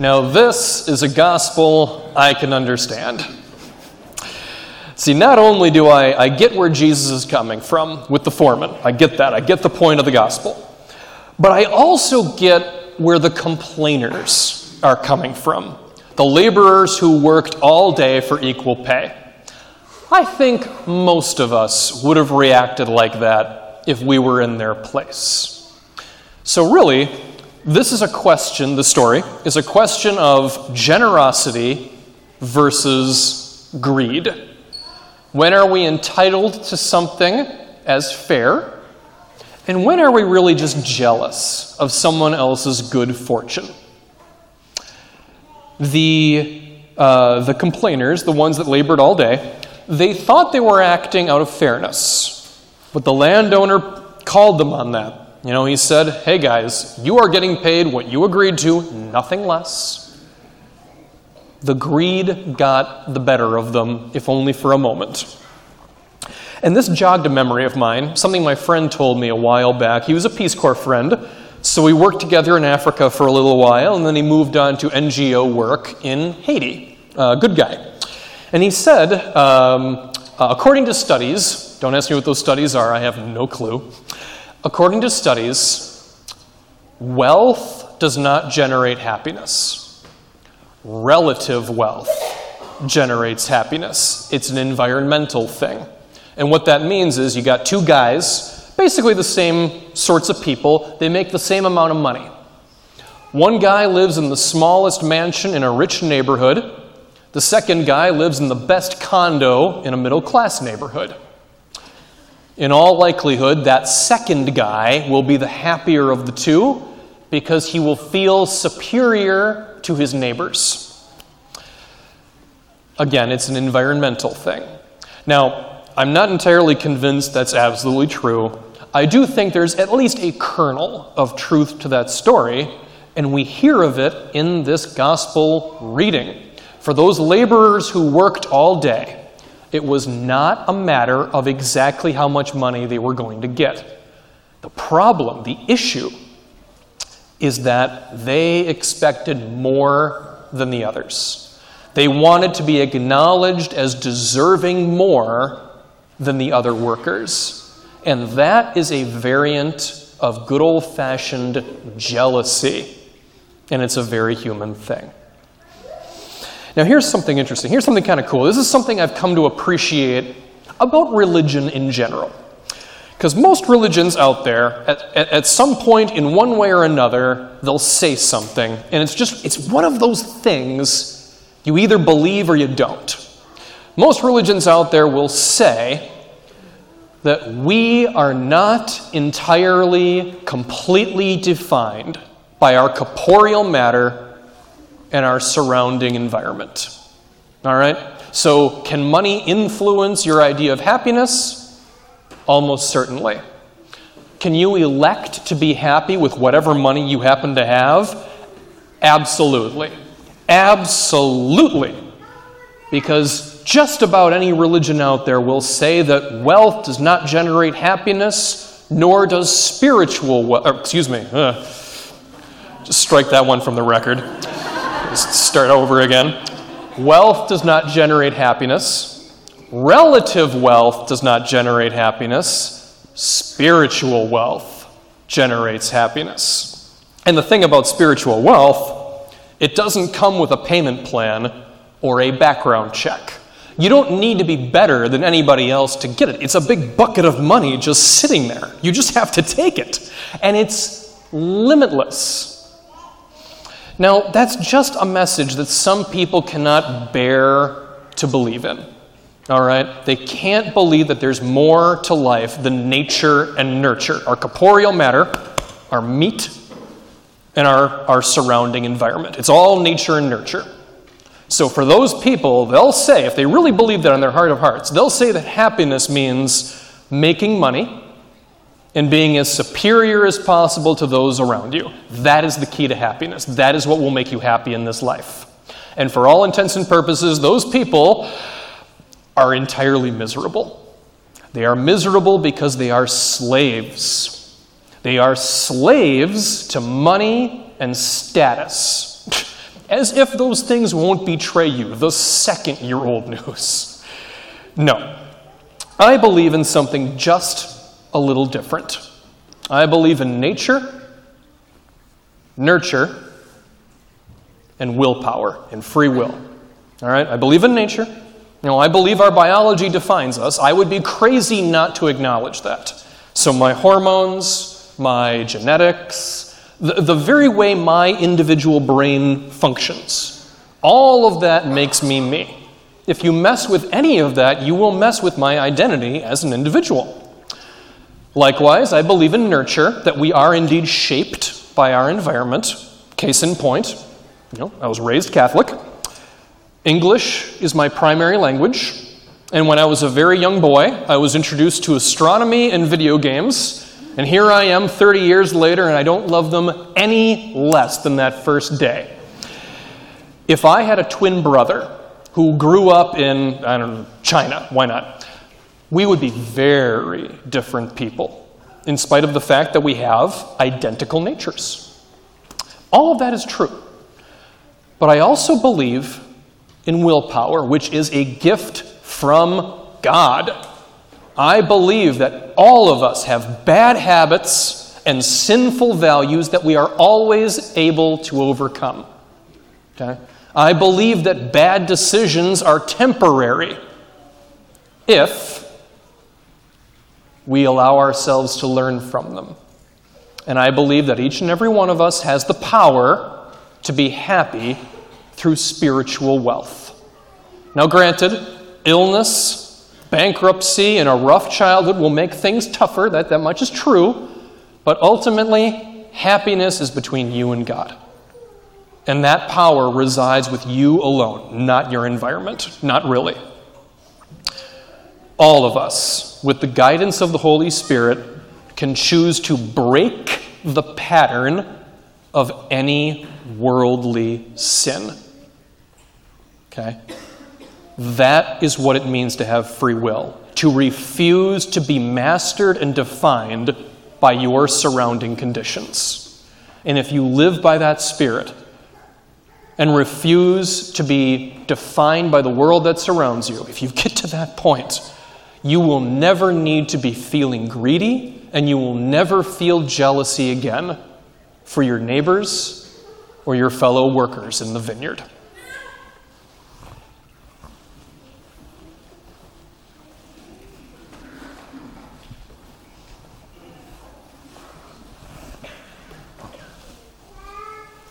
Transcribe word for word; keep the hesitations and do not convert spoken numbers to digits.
Now this is a gospel I can understand. See, not only do I, I get where Jesus is coming from with the foreman, I get that, I get the point of the gospel, but I also get where the complainers are coming from, the laborers who worked all day for equal pay. I think most of us would have reacted like that if we were in their place. So really, this is a question, the story is a question of generosity versus greed. When are we entitled to something as fair? And when are we really just jealous of someone else's good fortune? The, uh, the complainers, the ones that labored all day, they thought they were acting out of fairness. But the landowner called them on that. You know, he said, hey guys, you are getting paid what you agreed to, nothing less. The greed got the better of them, if only for a moment. And this jogged a memory of mine, something my friend told me a while back. He was a Peace Corps friend, so we worked together in Africa for a little while, and then he moved on to N G O work in Haiti. Uh, good guy. And he said, um, uh, according to studies, don't ask me what those studies are, I have no clue. According to studies, wealth does not generate happiness. Relative wealth generates happiness. It's an environmental thing. And what that means is you got two guys, basically the same sorts of people, they make the same amount of money. One guy lives in the smallest mansion in a rich neighborhood. The second guy lives in the best condo in a middle-class neighborhood. In all likelihood, that second guy will be the happier of the two because he will feel superior to his neighbors. Again, it's an environmental thing. Now, I'm not entirely convinced that's absolutely true. I do think there's at least a kernel of truth to that story, and we hear of it in this gospel reading. For those laborers who worked all day, it was not a matter of exactly how much money they were going to get. The problem, the issue, is that they expected more than the others. They wanted to be acknowledged as deserving more than the other workers. And that is a variant of good old-fashioned jealousy. And it's a very human thing. Now here's something interesting. Here's something kind of cool. This is something I've come to appreciate about religion in general. Because most religions out there, at, at, at some point in one way or another, they'll say something. And it's just, it's one of those things you either believe or you don't. Most religions out there will say that we are not entirely, completely defined by our corporeal matter and our surrounding environment. All right? So can money influence your idea of happiness? Almost certainly. Can you elect to be happy with whatever money you happen to have? Absolutely. Absolutely. Because just about any religion out there will say that wealth does not generate happiness, nor does spiritual wealth. Or, excuse me. Uh, just strike that one from the record. Start over again. Wealth does not generate happiness. Relative wealth does not generate happiness. Spiritual wealth generates happiness. And the thing about spiritual wealth, it doesn't come with a payment plan or a background check. You don't need to be better than anybody else to get it. It's a big bucket of money just sitting there. You just have to take it. And it's limitless. Now, that's just a message that some people cannot bear to believe in, all right? They can't believe that there's more to life than nature and nurture, our corporeal matter, our meat, and our, our surrounding environment. It's all nature and nurture. So for those people, they'll say, if they really believe that in their heart of hearts, they'll say that happiness means making money and being as superior as possible to those around you. That is the key to happiness. That is what will make you happy in this life. And for all intents and purposes, those people are entirely miserable. They are miserable because they are slaves. They are slaves to money and status. as if those things won't betray you the second you're old news. No. I believe in something just a little different. I believe in nature, nurture, and willpower, and free will. All right? I believe in nature. You know, I believe our biology defines us. I would be crazy not to acknowledge that. So my hormones, my genetics, the, the very way my individual brain functions, all of that makes me me. If you mess with any of that, you will mess with my identity as an individual. Likewise, I believe in nurture, that we are indeed shaped by our environment. Case in point, you know, I was raised Catholic. English is my primary language, and when I was a very young boy, I was introduced to astronomy and video games, and here I am thirty years later, and I don't love them any less than that first day. If I had a twin brother who grew up in, I don't know, China, why not? We would be very different people, in spite of the fact that we have identical natures. All of that is true. But I also believe in willpower, which is a gift from God. I believe that all of us have bad habits and sinful values that we are always able to overcome. Okay? I believe that bad decisions are temporary if we allow ourselves to learn from them. And I believe that each and every one of us has the power to be happy through spiritual wealth. Now granted, illness, bankruptcy, and a rough childhood will make things tougher, that, that much is true, but ultimately, happiness is between you and God. And that power resides with you alone, not your environment, not really. All of us, with the guidance of the Holy Spirit, can choose to break the pattern of any worldly sin. Okay? That is what it means to have free will. To refuse to be mastered and defined by your surrounding conditions. And if you live by that spirit and refuse to be defined by the world that surrounds you, if you get to that point, you will never need to be feeling greedy, and you will never feel jealousy again for your neighbors or your fellow workers in the vineyard.